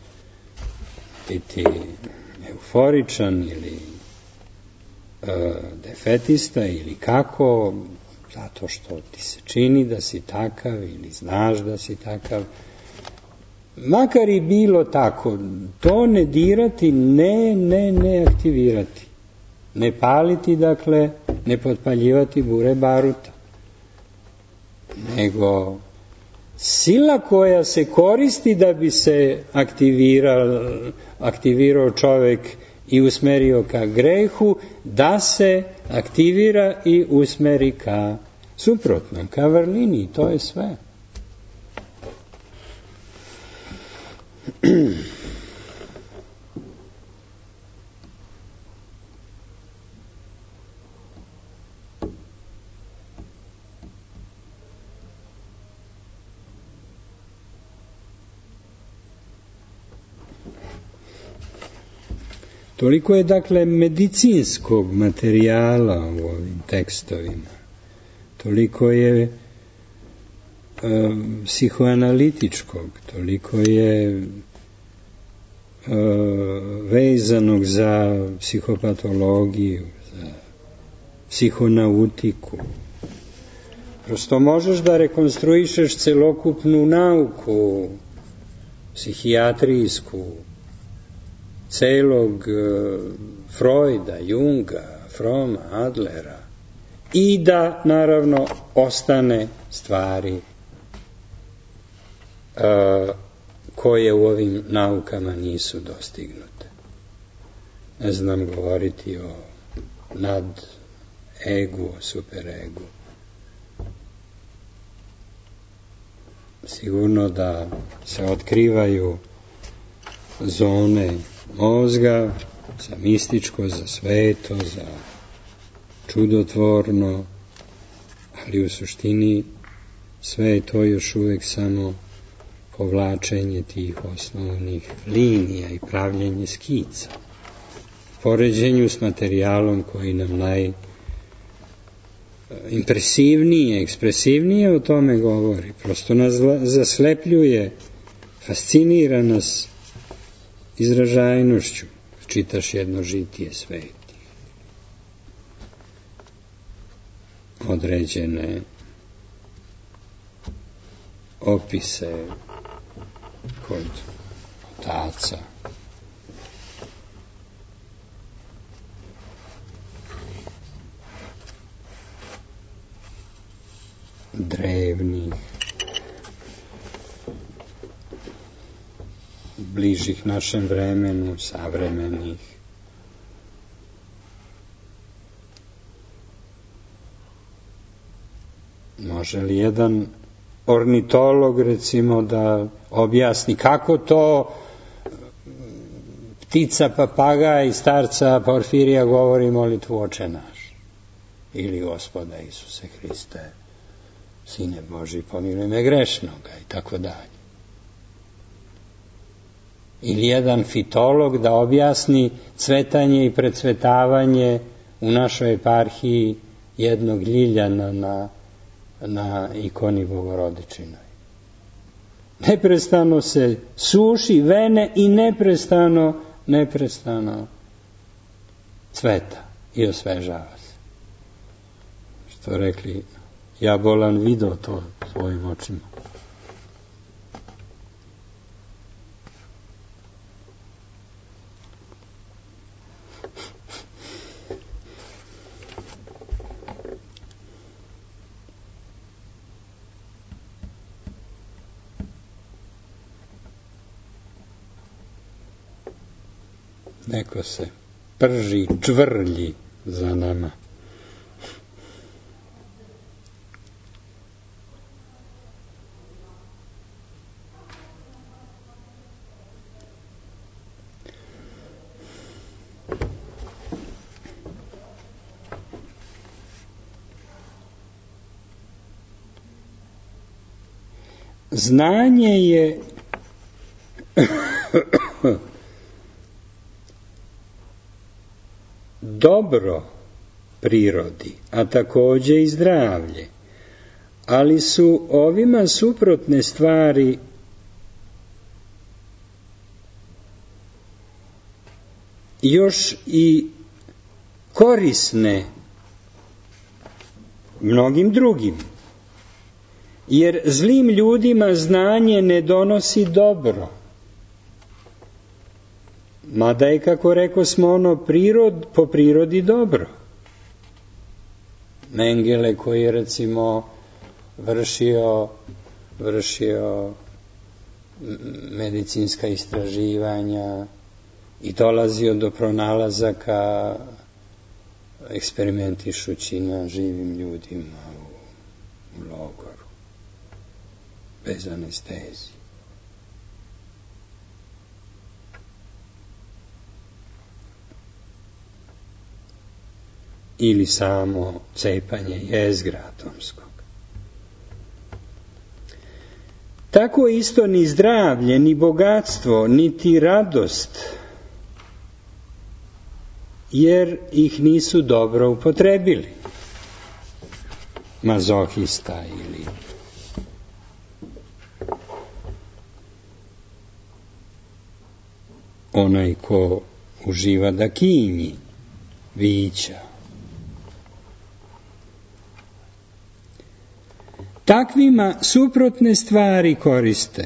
biti euforičan ili e, defetista ili kako, zato što ti se čini da si takav ili znaš da si takav, makar i bilo tako, to ne dirati, ne, ne, ne aktivirati. Ne paliti, dakle, ne potpaljivati bure baruta. Nego sila koja se koristi da bi se aktivirao, aktivirao čovjek i usmerio ka grehu, da se aktivira i usmeri ka suprotnom, ka vrlini. To je sve. Toliko je, dakle, medicinskog materijala u ovim tekstovima. Toliko je e, psihoanalitičkog, toliko je e, vezanog za psihopatologiju, za psihonautiku. Prosto možeš da rekonstruišeš celokupnu nauku, psihijatrijsku, celog Freuda, Junga, Froma, Adlera, i da, naravno, ostane stvari uh, koje u ovim naukama nisu dostignute. Ne znam govoriti o nad egu, o superegu. Sigurno da se otkrivaju zone mozga za mističko, za sveto, za čudotvorno, ali u suštini sve je to još uvek samo povlačenje tih osnovnih linija i pravljenje skica. U poređenju s materijalom koji nam najimpresivnije, ekspresivnije o tome govori. Prosto nas zaslepljuje, fascinira nas izražajnošću. Čitaš jedno žitije svetih. Određene opise kod otaca. Drevnih, bližih našem vremenu, savremenih. Može li jedan ornitolog, recimo, da objasni kako to ptica papaga i starca Porfirija govori molitvu Oče naš? Ili Gospoda Isuse Hriste, Sine Boži, pomiluj me grešnoga, i tako dalje. Ili jedan fitolog da objasni cvetanje i precvetavanje u našoj eparhiji jednog ljiljana na, na ikoni Bogorodičinoj. Neprestano se suši vene i neprestano, neprestano cveta i osvežava se. Što rekli, ja bolan video to svojim očima. Neko se prži, čvrlji za nama. Znanje je dobro prirodi, a takođe i zdravlje, ali su ovima suprotne stvari još i korisne mnogim drugim, jer zlim ljudima znanje ne donosi dobro. Mada je, kako reko smo, ono prirod, po prirodi dobro. Mengele koji je, recimo, vršio, vršio medicinska istraživanja i dolazio do pronalazaka eksperimentišući na živim ljudima u, u logoru, bez anestezije. ili samo cepanje jezgra atomskog. Tako isto ni zdravlje, ni bogatstvo, niti radost, jer ih nisu dobro upotrebili. Mazohista ili onaj ko uživa da kinji, vića. Takvima suprotne stvari koriste,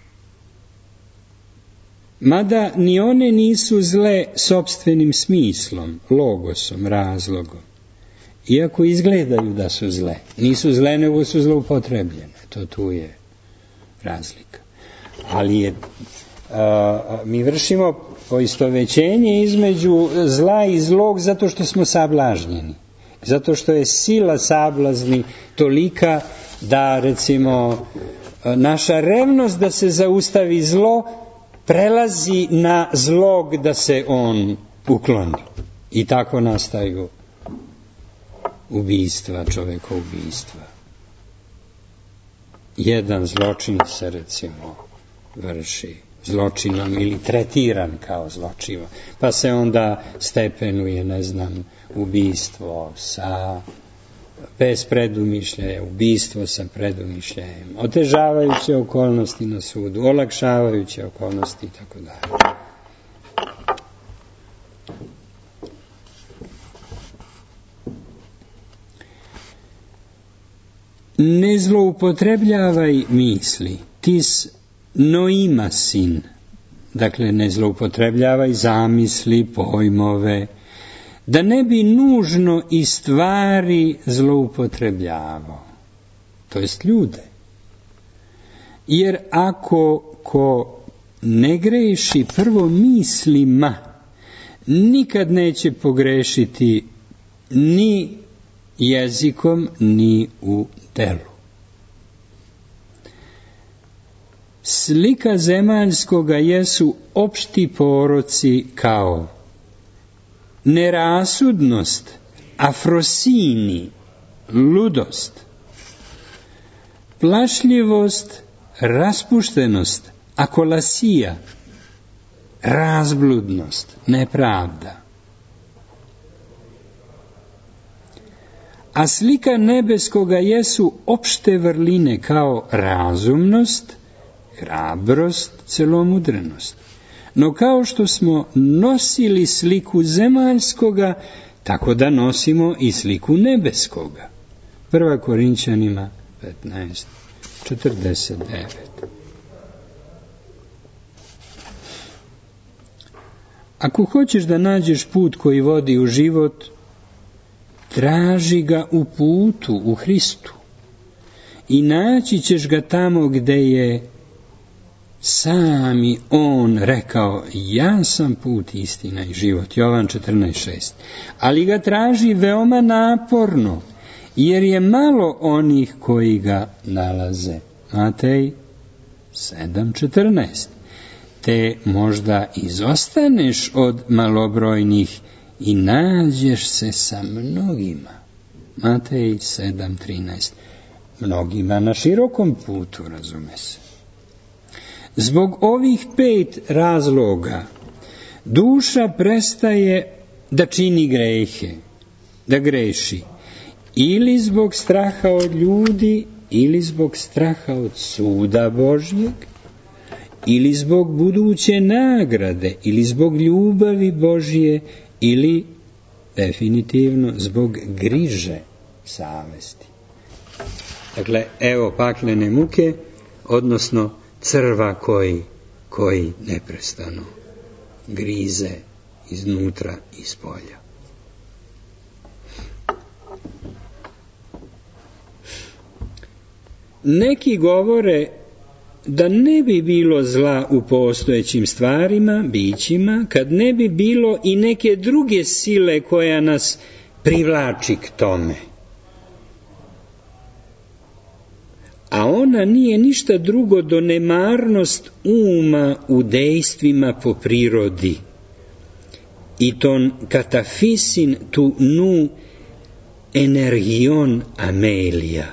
mada ni one nisu zle sopstvenim smislom, logosom, razlogom, iako izgledaju da su zle. Nisu zle, nego su zloupotrebljene. To tu je razlika. Ali je, a, mi vršimo poistovećenje između zla i zlog zato što smo sablažnjeni. Zato što je sila sablazni tolika da, recimo, naša revnost da se zaustavi zlo prelazi na zlog da se on ukloni. I tako nastaju ubistva, čoveka ubistva. Jedan zločin se, recimo, vrši zločinom ili tretiran kao zločinom, pa se onda stepenuje, ne znam, ubistvo sa bez predumišljaja, ubistvo sa predumišljajem, otežavajuće okolnosti na sudu, olakšavajuće okolnosti i tako dalje. Ne zloupotrebljavaj misli, tis noimasin, dakle ne zloupotrebljavaj zamisli, pojmove, da ne bi nužno i stvari zloupotrebljavao, to jest ljude. Jer ako ko ne greši prvo mislima, nikad neće pogrešiti ni jezikom, ni u delu. Slika zemaljskoga jesu opšti poroci kao nerasudnost, afrosini, ludost, plašljivost, raspuštenost, akolasija, razbludnost, nepravda. A slika nebeskoga jesu opšte vrline kao razumnost, hrabrost, celomudrenost. No kao što smo nosili sliku zemaljskoga, tako da nosimo i sliku nebeskoga. Prva Korinćanima petnaest četrdeset devet. Ako hoćeš da nađeš put koji vodi u život, traži ga u putu, u Hristu. I naći ćeš ga tamo gde je sami on rekao, ja sam put, istina i život. Jovan četrnaest šest. Ali ga traži veoma naporno, jer je malo onih koji ga nalaze. Matej sedam četrnaest. Te možda izostaneš od malobrojnih i nađeš se sa mnogima. Matej sedam trinaest. Mnogima na širokom putu, razume se. Zbog ovih pet razloga duša prestaje da čini grehe, da greši, ili zbog straha od ljudi, ili zbog straha od suda Božjeg, ili zbog buduće nagrade, ili zbog ljubavi Božje, ili definitivno zbog griže savesti. Dakle, evo paklene muke, odnosno crva koji, koji neprestano grize iznutra i spolja. Neki govore da ne bi bilo zla u postojećim stvarima, bićima, kad ne bi bilo i neke druge sile koja nas privlači k tome. A ona nije ništa drugo do nemarnost uma u dejstvima po prirodi. I ton katafisin tu nu energion amelia.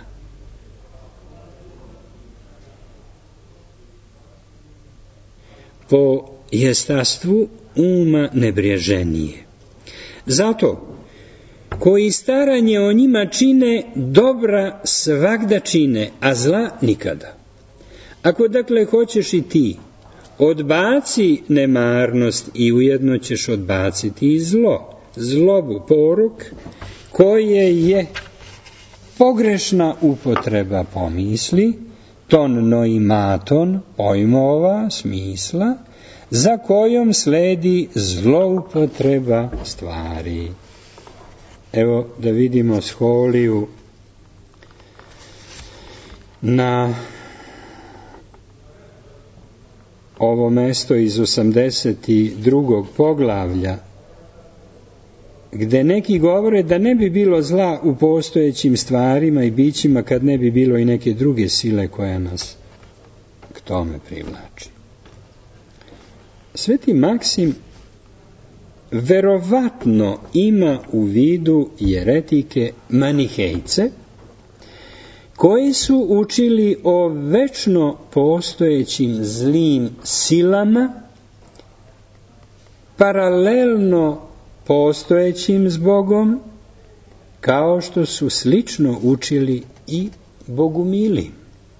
Po jestastvu uma nebrježenije. Zato, koji staranje o njima čine, dobra svagda čine, a zla nikada. Ako dakle hoćeš i ti, odbaci nemarnost i ujedno ćeš odbaciti i zlo, zlobu, porok, koje je pogrešna upotreba pomisli, ton noimaton, pojmova, smisla, za kojom sledi zloupotreba stvari. Evo da vidimo Scholiju na ovo mesto iz osamdeset drugog poglavlja, gde neki govore da ne bi bilo zla u postojećim stvarima i bićima kad ne bi bilo i neke druge sile koja nas k tome privlači. Sveti Maksim verovatno ima u vidu jeretike manihejce, koji su učili o večno postojećim zlim silama, paralelno postojećim s Bogom, kao što su slično učili i bogumili.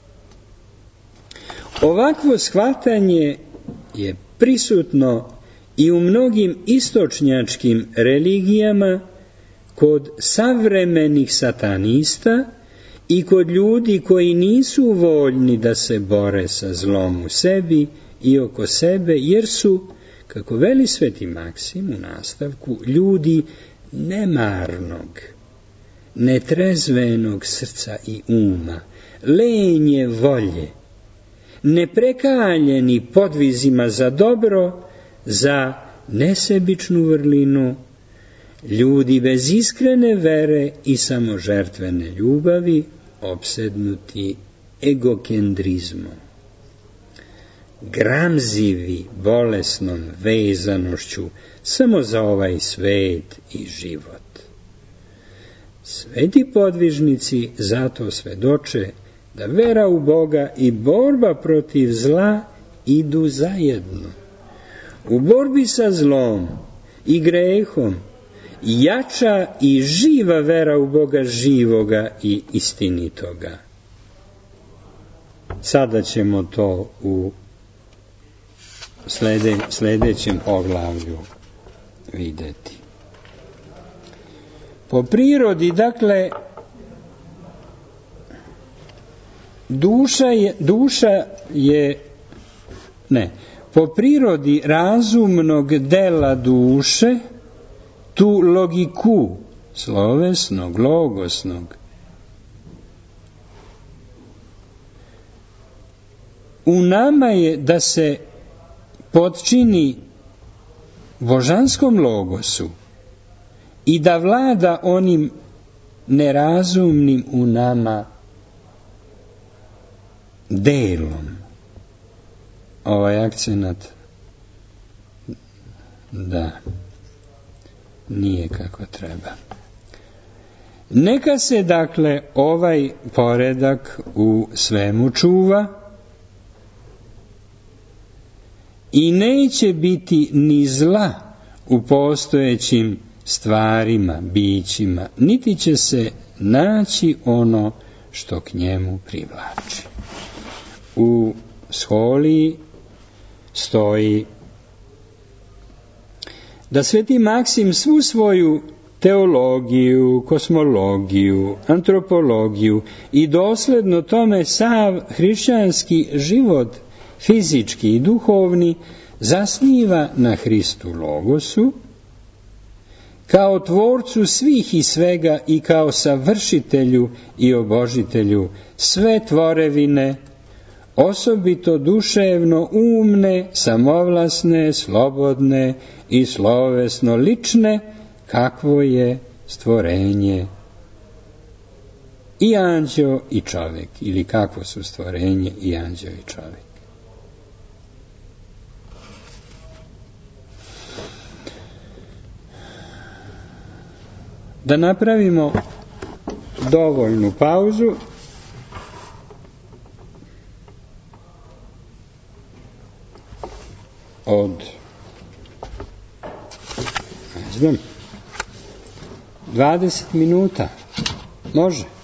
Ovakvo shvatanje je prisutno i u mnogim istočnjačkim religijama, kod savremenih satanista i kod ljudi koji nisu voljni da se bore sa zlom u sebi i oko sebe, jer su, kako veli Sveti Maksim u nastavku, ljudi nemarnog, netrezvenog srca i uma, lenje volje, neprekaljeni podvizima za dobro, za nesebičnu vrlinu, ljudi bez iskrene vere i samožertvene ljubavi, opsednuti egokendrizmom, gramzivi bolesnom vezanošću samo za ovaj svet i život. Sveti podvižnici zato svedoče da vera u Boga i borba protiv zla idu zajedno. U borbi sa zlom i grehom jača i živa vera u Boga živoga i istinitoga. Sada ćemo to u slede, sledećem poglavlju videti. Po prirodi, dakle, duša je, duša je ne, po prirodi razumnog dela duše, tu logiku slovesnog, logosnog, u nama je da se potčini božanskom logosu i da vlada onim nerazumnim u nama delom. Ovaj akcenat, da, nije kako treba. Neka se, dakle, ovaj poredak u svemu čuva i neće biti ni zla u postojećim stvarima, bićima, niti će se naći ono što k njemu privlači. U Scholiji stoji da Sveti Maksim svu svoju teologiju, kosmologiju, antropologiju i dosledno tome sav hrišćanski život, fizički i duhovni, zasniva na Hristu Logosu, kao tvorcu svih i svega i kao savršitelju i obožitelju sve tvorevine, osobito duševno umne, samovlasne, slobodne i slovesno lične, kakvo je stvorenje i anđeo i čovjek, ili kakvo su stvorenje i anđeo i čovjek. Da napravimo dovoljnu pauzu. Od, ne znam, dvadeset minuta. Može.